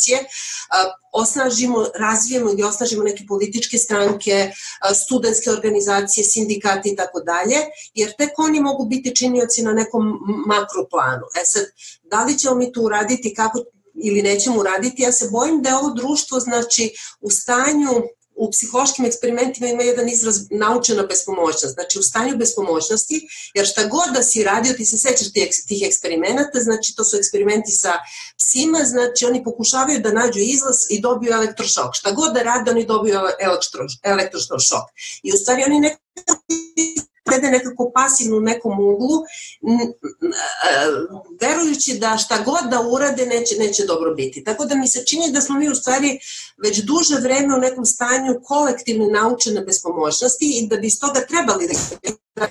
osnažimo, razvijemo ili osnažimo neke političke stranke, studentske organizacije, sindikate i tako dalje, jer tek oni mogu biti činioci na nekom makroplanu. Sad, da li ćemo mi to uraditi kako ili nećemo uraditi, ja se bojim da je ovo društvo, znači, u stanju, u psihološkim eksperimentima ima jedan izraz naučena bespomoćnost, znači u stanju bespomoćnosti, jer šta god da si radio, ti se sećaš tih eksperimenata, znači to su eksperimenti sa psima, znači oni pokušavaju da nađu izlaz i dobiju elektrošok. Šta god da rade, oni dobiju elektrošok. I u stvari oni nekako pasivno u nekom uglu, verujući da šta god da urade neće dobro biti. Tako da mi se čini da smo mi u stvari već duže vreme u nekom stanju kolektivne naučene bespomoćnosti i da bi iz toga trebali da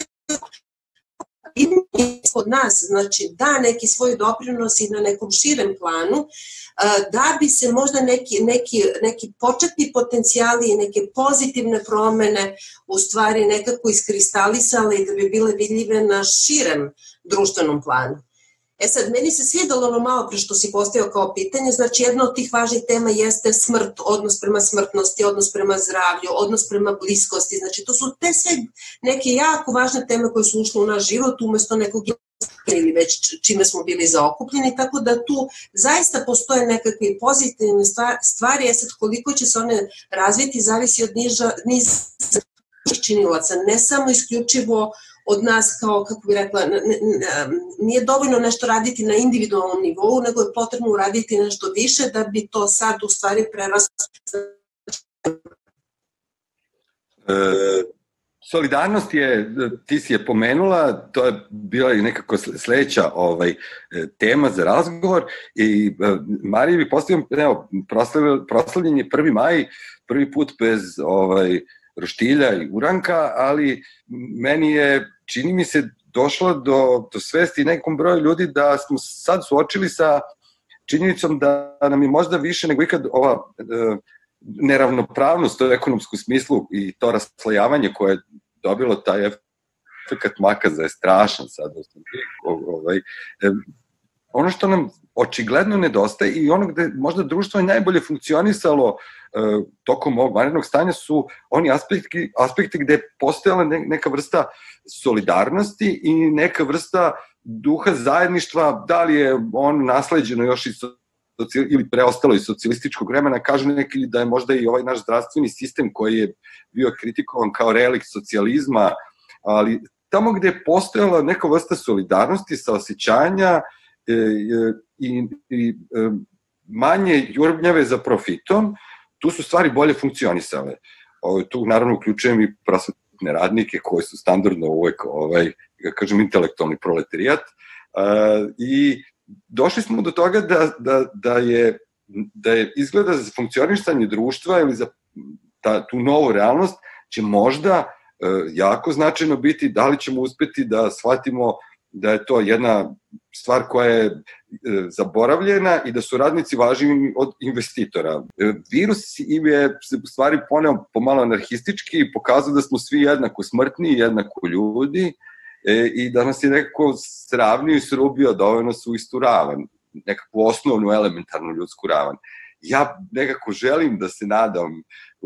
od nas, znači da neki svoj doprinos i na nekom širem planu, da bi se možda neki početni potencijali i neke pozitivne promene u stvari nekako iskristalisale i da bi bile vidljive na širem društvenom planu. Sad, meni se svidalo ono malo pre što si postavio kao pitanje, znači jedna od tih važnih tema jeste smrt, odnos prema smrtnosti, odnos prema zdravlju, odnos prema bliskosti, znači to su te sve neke jako važne teme koje su ušle u naš život umesto nekog ili već čime smo bili zaokupljeni, tako da tu zaista postoje nekakve pozitivne stvari, sad koliko će se one razviti zavisi od niza činilaca, ne samo isključivo od nas kao, kako bih rekla, nije dovoljno nešto raditi na individualnom nivou, nego je potrebno uraditi nešto više da bi to sad u stvari preraslo. Solidarnost je, ti si je pomenula, to je bila i nekako sledeća tema za razgovor i Mariji bi postavio, proslavljen je 1. maj, prvi put bez roštilja i uranka, ali meni je, čini mi se, došlo do svesti nekom broju ljudi da smo sad suočili sa činjenicom da nam je možda više nego ikad ova neravnopravnost u ekonomskom smislu i to raslojavanje koje je dobilo taj efekat makaza je strašan sad. Ono što nam očigledno nedostaje i ono gde možda društvo je najbolje funkcionisalo tokom ovog vanrednog stanja su oni aspekti gde je postojala neka vrsta solidarnosti i neka vrsta duha zajedništva, da li je on nasleđeno još ili preostalo iz socijalističkog vremena, kažu neki da je možda i ovaj naš zdravstveni sistem koji je bio kritikovan kao relikt socijalizma, ali tamo gde je postojala neka vrsta solidarnosti, saosećanja i manje jurbnjave za profitom, tu su stvari bolje funkcionisale. Tu naravno uključujem i prosvetne radnike koji su standardno uvek, kažem, intelektualni proletarijat i došli smo do toga da je izgleda za funkcionisanje društva ili za tu novu realnost će možda jako značajno biti da li ćemo uspeti da shvatimo da je to jedna stvar koja je zaboravljena i da su radnici važniji od investitora. Virus im je u stvari poneo pomalo anarhistički i pokazao da smo svi jednako smrtni, jednako ljudi i da nas je nekako sravnio i srubio dovoljno su istu ravan, nekakvu osnovnu elementarnu ljudsku ravan. Ja nekako želim da se nadam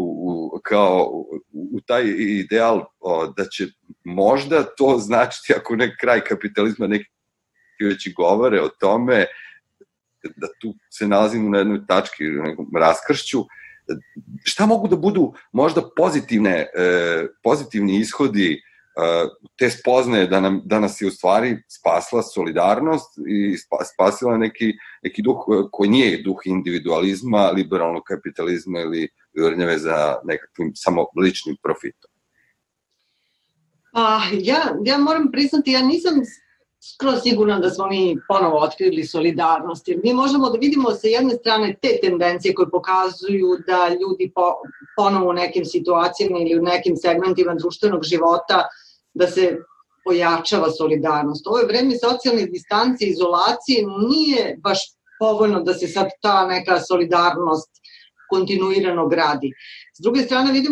u taj ideal da će možda to značiti, ako ne kraj kapitalizma, neki veći govore o tome, da tu se nalazimo na jednoj tački, na nekom raskršću, šta mogu da budu možda pozitivni ishodi te spoznaje da nas je u stvari spasila solidarnost i spasila neki duh koji nije duh individualizma, liberalnog kapitalizma ili vrnjave za nekakvim samo ličnim profitom. Ja moram priznati, ja nisam skroz sigurna da smo mi ponovo otkrili solidarnost, jer mi možemo da vidimo sa jedne strane te tendencije koje pokazuju da ljudi ponovo u nekim situacijama ili u nekim segmentima društvenog života da se pojačava solidarnost. Ovo je vreme socijalne distancije, izolacije, nije baš povoljno da se sad ta neka solidarnost kontinuirano gradi. S druge strane vidimo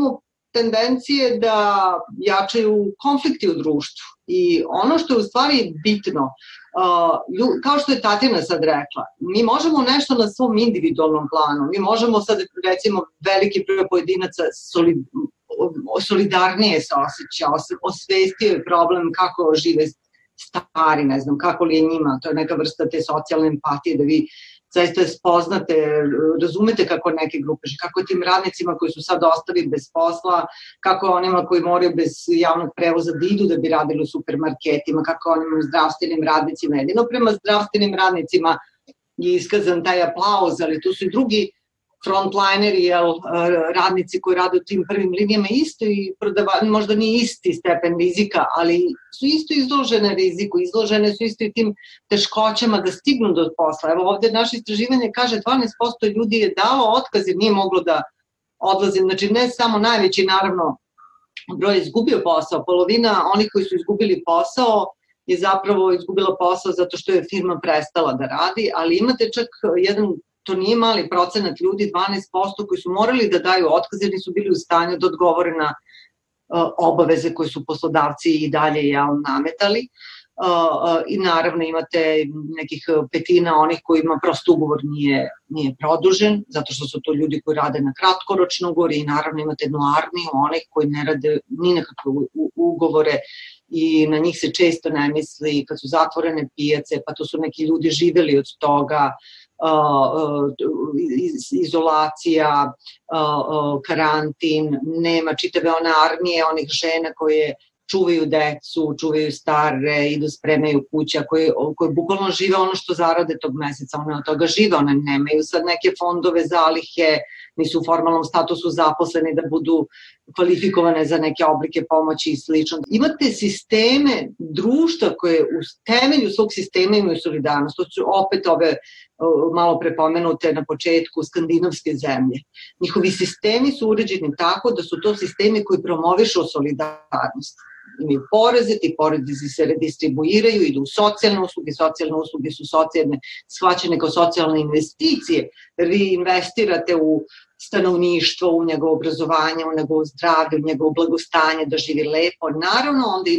tendencije da jačaju konflikti u društvu. I ono što je u stvari bitno, kao što je Tatjana sad rekla, mi možemo nešto na svom individualnom planu, mi možemo sad, recimo, veliki broj pojedinaca solidarnije se osjeća, osvestio je problem kako žive stari, ne znam, kako li je njima, to je neka vrsta te socijalne empatije, da vi zaista spoznate, razumete kako neke grupe, kako tim radnicima koji su sad ostali bez posla, kako onima koji moraju bez javnog prevoza da idu da bi radili u supermarketima, kako onim zdravstvenim radnicima. Jedino prema zdravstvenim radnicima je iskazan taj aplauz, ali tu su i drugi frontlineri, radnici koji rade u tim prvim linijama isto i možda nije isti stepen rizika, ali su isto izložene riziku, izložene su isto i tim teškoćama da stignu do posla. Evo ovde naše istraživanje kaže 12% ljudi je dalo otkaz jer nije moglo da odlazi. Znači ne samo najveći, naravno, broj je izgubio posao. Polovina onih koji su izgubili posao je zapravo izgubila posao zato što je firma prestala da radi, ali imate čak to nije mali procenat ljudi, 12% koji su morali da daju otkaz jer nisu bili u stanju da odgovore na obaveze koje su poslodavci i dalje nametali. I naravno imate nekih petina onih kojima prosto ugovor nije produžen, zato što su to ljudi koji rade na kratkoročni ugovor i naravno imate jednu armiju onih koji ne rade ni nekakve ugovore i na njih se često ne misli kad su zatvorene pijace, pa to su neki ljudi živeli od toga, izolacija, karantin, nema čitave one armije onih žena koje čuvaju decu, čuvaju stare, idu spremaju kuća, koje bukvalno žive ono što zarade tog meseca, one od toga žive, one nemaju sad neke fondove, zalihe, nisu u formalnom statusu zaposleni da budu kvalifikovane za neke oblike pomoći i slično. Imate sisteme društva koje u temelju svog sistema imaju solidarnost. To su opet ove malo prepomenute na početku skandinavske zemlje. Njihovi sistemi su uređeni tako da su to sistemi koji promovišu solidarnost. Imaju poreze, ti porezi se redistribuiraju, idu u socijalne usluge su shvaćene kao socijalne investicije, jer vi investirate u stanovništvo, u njegovo obrazovanje, u njegovo zdravlje, u njegovo blagostanje, da živi lepo. Naravno, onda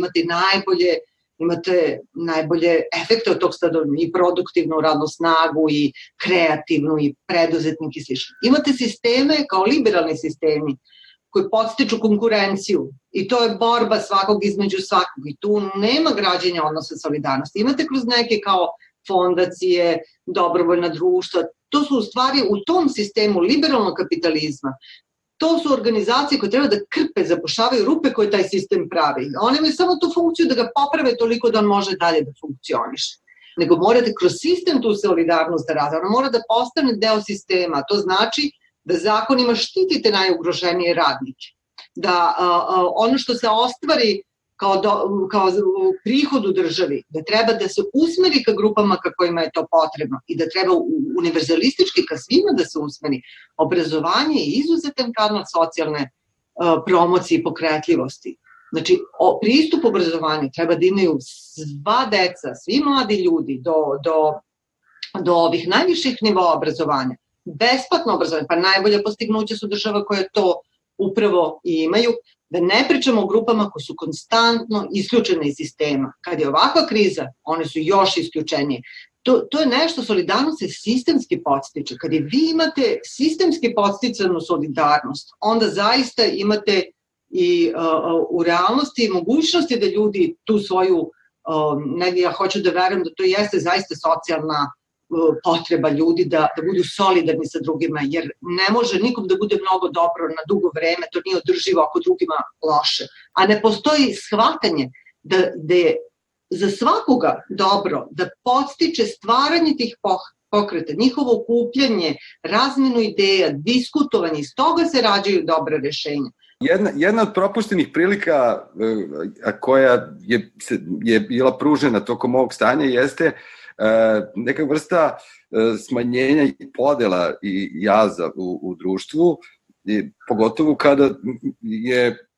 imate najbolje efekte od tog stanovništva, i produktivnu radnu snagu, i kreativnu, i preduzetnik i sl. Imate sisteme kao liberalni sistemi, koji podstiču konkurenciju i to je borba svakog između svakog i tu nema građenja odnosa solidarnosti. Imate kroz neke kao fondacije, dobrovoljna društva, to su u stvari u tom sistemu liberalnog kapitalizma, to su organizacije koje treba da krpe, zapošljavaju rupe koje taj sistem pravi. One imaju samo tu funkciju da ga poprave toliko da on može dalje da funkcioniše. Nego morate kroz sistem tu solidarnost da rade, ona mora da postane deo sistema, to znači da zakonima štitite najugroženije radnike, da ono što se ostvari kao prihod u državi, da treba da se usmeri ka grupama ka kojima je to potrebno i da treba univerzalistički ka svima da se usmeri. Obrazovanje je izuzetan kanal socijalne promocije i pokretljivosti. Znači, pristup obrazovanju treba da imaju sva deca, svi mladi ljudi do ovih najviših nivoa obrazovanja. Besplatno obrazovanje, pa najbolja postignuća su država koje to upravo i imaju, da ne pričamo o grupama koje su konstantno isključene iz sistema. Kad je ovakva kriza, one su još isključenije. To je nešto, solidarnost se sistemski podstiče. Kad je vi imate sistemski podsticanu solidarnost, onda zaista imate i u realnosti mogućnosti da ljudi tu svoju, negdje ja hoću da verujem da to jeste zaista socijalna potreba ljudi da budu solidarni sa drugima, jer ne može nikom da bude mnogo dobro na dugo vreme, to nije održivo ako drugima loše. A ne postoji shvatanje da je za svakoga dobro da podstiče stvaranje tih pokreta, njihovo okupljanje, razmenu ideja, diskutovanje, iz toga se rađaju dobre rešenja. Jedna od propuštenih prilika koja je bila pružena tokom ovog stanja jeste neka vrsta smanjenja i podela i jaza u društvu, pogotovo kada je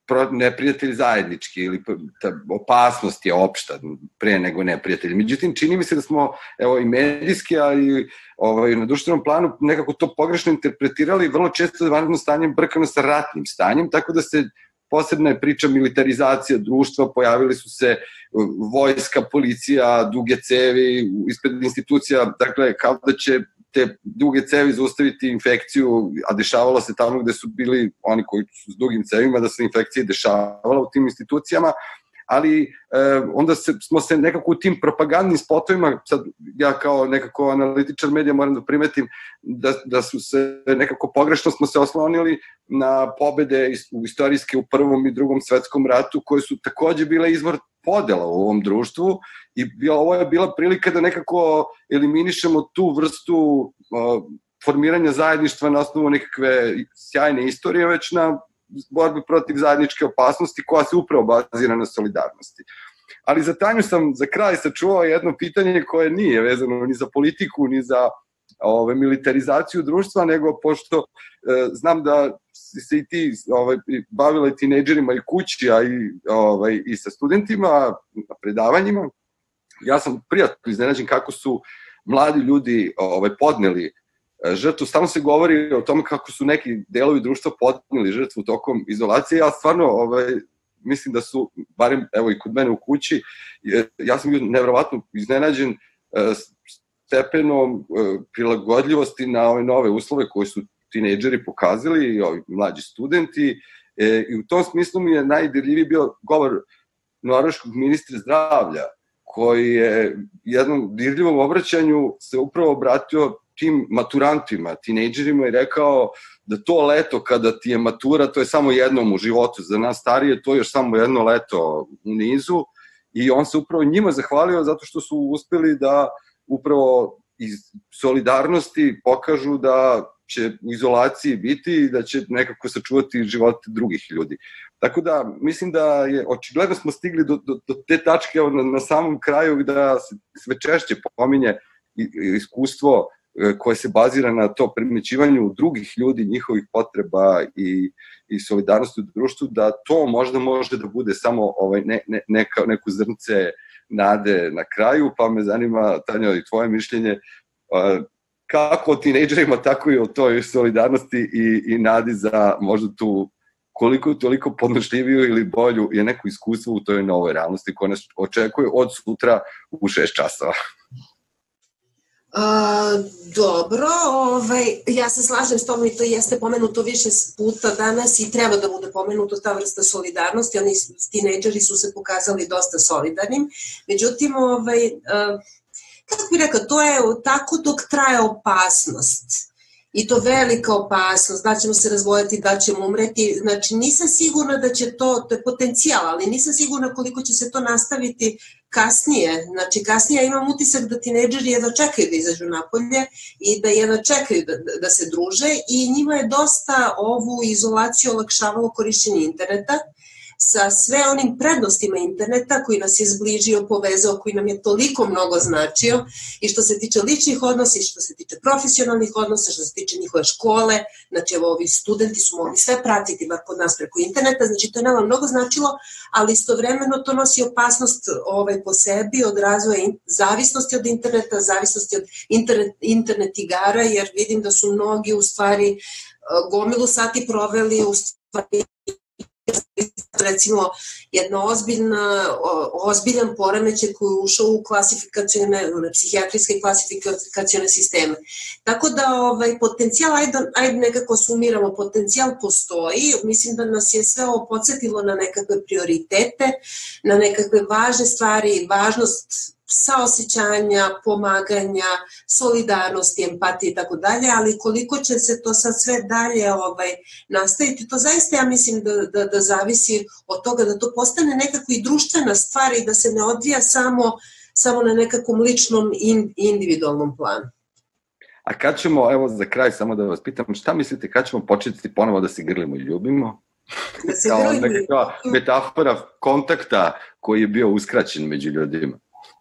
neprijatelj zajednički ili ta opasnost je opšta pre nego neprijatelj. Međutim, čini mi se da smo i medijski, a i na društvenom planu nekako to pogrešno interpretirali, vrlo često vanredno stanje brkano sa ratnim stanjem, tako da se posebna je priča militarizacija društva, pojavili su se vojska, policija, duge cevi ispred institucija, dakle kao da će te duge cevi zaustaviti infekciju, a dešavalo se tamo gde su bili oni koji su s dugim cevima, da se infekcije dešavala u tim institucijama, ali onda smo se nekako u tim propagandnim spotovima, sad ja kao nekako analitičar medija moram da primetim da su se nekako pogrešno smo se oslonili na pobede istorijske u Prvom i Drugom svetskom ratu, koje su takođe bile izvor podela u ovom društvu i ovo je bila prilika da nekako eliminišemo tu vrstu formiranja zajedništva na osnovu nekakve sjajne istorije, već na borbi protiv zajedničke opasnosti koja se upravo bazira na solidarnosti. Ali za Tanju sam za kraj sačuvao jedno pitanje koje nije vezano ni za politiku, ni za militarizaciju društva, nego pošto znam da se i ti bavila i tinejdžerima i kući, a i sa studentima na predavanjima. Ja sam prijatno iznenađen kako su mladi ljudi podneli žrtvu. Stalno se govori o tome kako su neki delovi društva podneli žrtvu tokom izolacije. Ja stvarno mislim da su, barem evo i kod mene u kući, ja sam bio nevjerovatno iznenađen stepenom prilagodljivosti na ove nove uslove koje su tinejdžeri pokazali i ovi mlađi studenti. I u tom smislu mi je najdirljiviji bio govor norveškog ministra zdravlja, koji je jednom dirljivom obraćanju se upravo obratio tim maturantima, tinejdžerima i rekao da to leto kada ti je matura, to je samo jednom u životu, za nas starije to je još samo jedno leto u nizu, i on se upravo njima zahvalio zato što su uspeli da upravo iz solidarnosti pokažu da će u izolaciji biti i da će nekako sačuvati živote drugih ljudi. Tako da, mislim da je, očigledno smo stigli do te tačke na samom kraju da se sve češće pominje iskustvo koje se bazira na to primećivanju drugih ljudi, njihovih potreba i solidarnosti u društvu, da to možda može da bude samo neko zrnce nade na kraju, pa me zanima, Tanja, i tvoje mišljenje, kako o tinejdžerima, tako i o toj solidarnosti i nadi za možda tu koliko toliko podnošljiviju ili bolju je neko iskustvo u toj novoj realnosti koja nas očekuje od sutra u 6 časova. Dobro, ja se slažem s tobom i to jeste pomenuto više puta danas i treba da bude pomenuto ta vrsta solidarnosti. Oni tinejdžeri su se pokazali dosta solidarnim. Međutim, kako bih rekao, to je tako dok traje opasnost. I to velika opasnost, da ćemo se razvojati, da ćemo umreti. Znači, nisam sigurna da će to je potencijal, ali nisam sigurna koliko će se to nastaviti kasnije. Znači, kasnije imam utisak da tinejdžeri jedva čekaju da izađu napolje i da jedva čekaju da se druže i njima je dosta ovu izolaciju olakšavalo korišćenje interneta sa sve onim prednostima interneta koji nas je zbližio, povezao, koji nam je toliko mnogo značio i što se tiče ličnih odnosa i što se tiče profesionalnih odnosa, što se tiče njihove škole, znači evo ovi studenti su mogli sve pratiti bar kod nas preko interneta, znači to je nama mnogo značilo, ali istovremeno to nosi opasnost po sebi od razvoja zavisnosti od interneta, zavisnosti od internet igara, jer vidim da su mnogi u stvari gomilu sati proveli u stvari recimo jedno ozbiljan poremećaj koji je ušao u klasifikacione, psihijatrijske klasifikacione sisteme. Tako da potencijal, ajde nekako sumiramo, potencijal postoji, mislim da nas je sve ovo podsjetilo na nekakve prioritete, na nekakve važne stvari, važnost saosećanja, pomaganja, solidarnosti, empatije i tako dalje, ali koliko će se to sad sve dalje nastaviti, to zaista ja mislim da zavisi od toga da to postane nekako i društvena stvar i da se ne odvija samo na nekakvom ličnom individualnom planu. A kad ćemo, evo za kraj samo da vas pitam, šta mislite kad ćemo početi ponovo da se grlimo i ljubimo? Kao nekakva metafora kontakta koji je bio uskraćen među ljudima.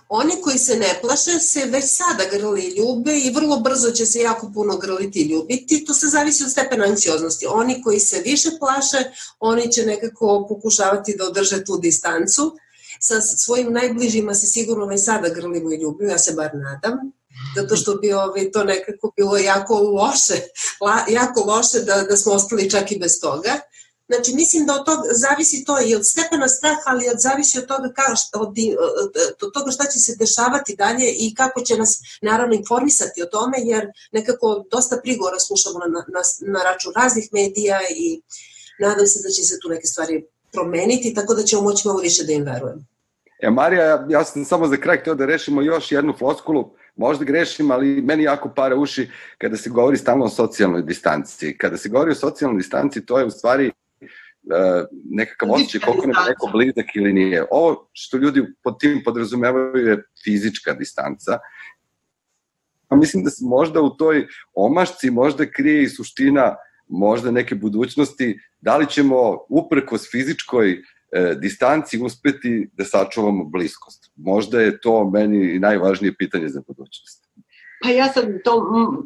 Oni koji se ne plaše se već sada grle i ljube i vrlo brzo će se jako puno grliti i ljubiti. To se zavisi od stepena anksioznosti. Oni koji se više plaše, oni će nekako pokušavati da održe tu distancu. Sa svojim najbližima se sigurno već sada grlimo i ljubimo, ja se bar nadam. Zato što bi to nekako bilo jako loše da smo ostali čak i bez toga. Znači, mislim da od toga zavisi to i od stepena straha, ali zavisi od toga šta će se dešavati dalje i kako će nas, naravno, informisati o tome, jer nekako dosta prigovora slušamo na račun raznih medija i nadam se da će se tu neke stvari promeniti, tako da ćemo moći malo više da im verujemo. Marija, ja sam samo za kraj htio da rešimo još jednu floskulu, možda grešim, ali meni jako para uši kada se govori stalno o socijalnoj distanci. Kada se govori o socijalnoj distanci, to je u stvari nekakav osjećaj koliko nam je neko blizak ili nije. Ovo što ljudi pod tim podrazumevaju je fizička distanca. Mislim da se možda u toj omašci možda krije i suština možda neke budućnosti, da li ćemo uprkos fizičkoj distanci uspeti da sačuvamo bliskost. Možda je to meni najvažnije pitanje za budućnost. Pa ja sad, to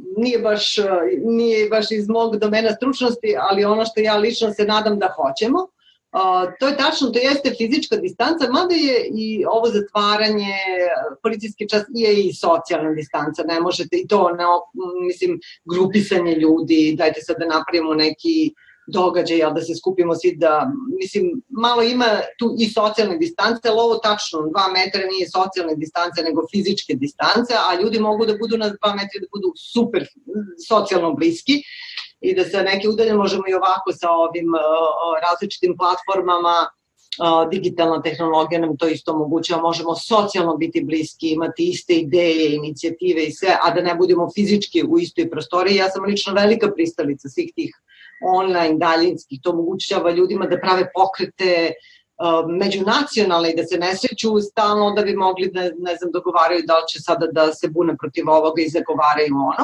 nije baš iz mog domena stručnosti, ali ono što ja lično se nadam da hoćemo, to je tačno, to jeste fizička distanca, mada je i ovo zatvaranje, policijski čas je i socijalna distanca, ne možete i to, mislim, grupisanje ljudi, dajte sad da napravimo neki događaj, ali da se skupimo svi da, mislim, malo ima tu i socijalne distance, ali ovo tačno, 2 metra nije socijalne distance, nego fizičke distance, a ljudi mogu da budu na 2 metra, da budu super socijalno bliski i da se neke udalje možemo i ovako sa ovim različitim platformama, digitalna tehnologija nam to isto omogućava, možemo socijalno biti bliski, imati iste ideje, inicijative i sve, a da ne budemo fizički u istoj prostoriji. Ja sam lično velika pristalica svih tih online, daljinskih, to omogućava ljudima da prave pokrete međunacionalne i da se ne sreću stalno da bi mogli da, ne znam, dogovaraju da li će sada da se bune protiv ovoga i zagovaraju ono.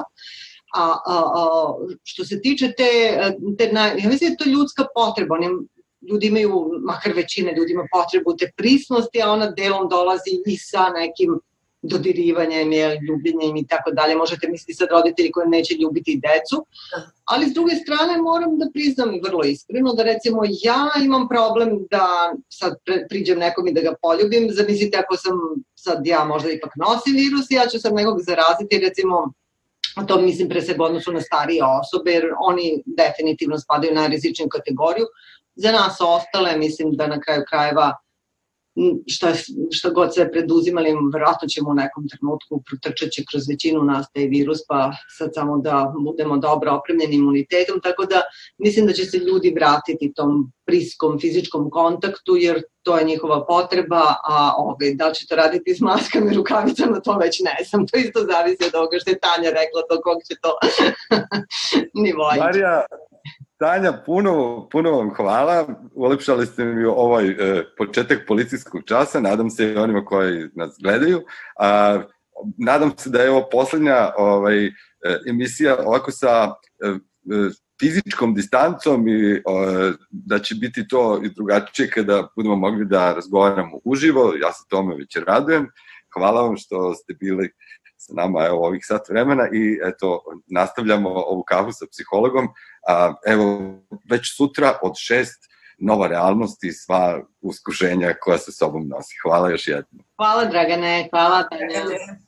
Što se tiče ja mislim da je to ljudska potreba, ljudi imaju, makar većina ljudi ima potrebu te prisnosti, a ona delom dolazi i sa nekim dodirivanjem, ljubljenjem i tako dalje. Možete misliti sad roditelji koji neće ljubiti decu, ali s druge strane moram da priznam vrlo iskreno da recimo ja imam problem da sad priđem nekom i da ga poljubim. Zamislite ako sam sad ja možda ipak nosim virus, ja ću sad nekog zaraziti, recimo, a to mislim pre svega odnosu na starije osobe, jer oni definitivno spadaju u najrizičniju kategoriju. Za nas ostale, mislim da na kraju krajeva šta god se preduzimali, verovatno ćemo u nekom trenutku protrčat će kroz većinu nas taj virus, pa sad samo da budemo dobro opremljeni imunitetom, tako da mislim da će se ljudi vratiti tom bliskom fizičkom kontaktu, jer to je njihova potreba, a da li će to raditi s maskama i rukavicama, to već ne znam, to isto zavisi od ovoga što je Tanja rekla, do kog će to nivoa. Marija, Tanja, puno vam hvala. Ulepšali ste mi ovaj početak policijskog časa. Nadam se i onima koji nas gledaju. Nadam se da je ovo poslednja emisija ovako sa fizičkom distancom i da će biti to i drugačije kada budemo mogli da razgovaramo uživo. Ja se tome već radujem. Hvala vam što ste bili sa nama ovih sat vremena i eto, nastavljamo ovu kafu sa psihologom. Evo, već sutra od 6 nova realnost i sva uskušenja koja se sobom nosi. Hvala još jednom. Hvala Dragane, hvala Tanja.